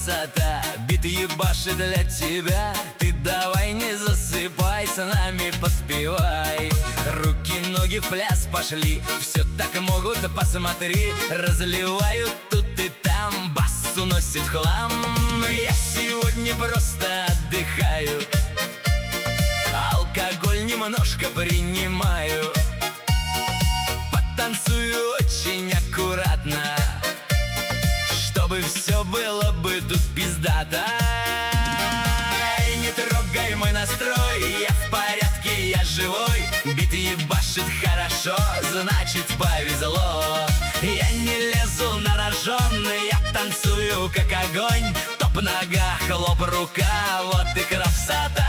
красота, бит ебашит для тебя. Ты давай не засыпай, с нами поспевай. Руки, ноги в пляс пошли, все так могут, посмотри. Разливают тут и там, бас уносит хлам. Я сегодня просто отдыхаю, алкоголь немножко принимаю. Потанцую очень аккуратно, чтобы все было бы тут пиздато. Эй, не трогай мой настрой, я в порядке, я живой. Бит ебашит хорошо, значит повезло. Я не лезу на рожон, я танцую как огонь. Топ нога, хлоп рука, вот и красота.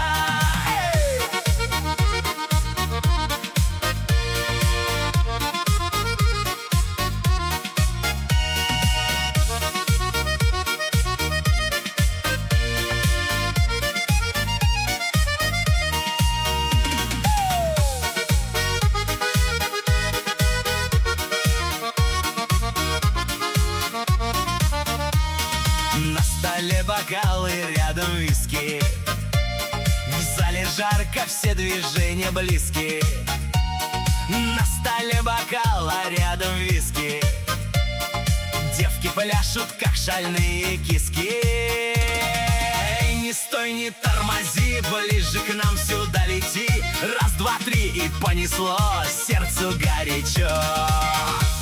На столе бокалы, рядом виски. В зале жарко, все движения близки. На столе бокал, а рядом виски. Девки пляшут, как шальные киски. Эй, не стой, не тормози, ближе к нам сюда лети. Раз, два, три, и понесло, сердцу горячо.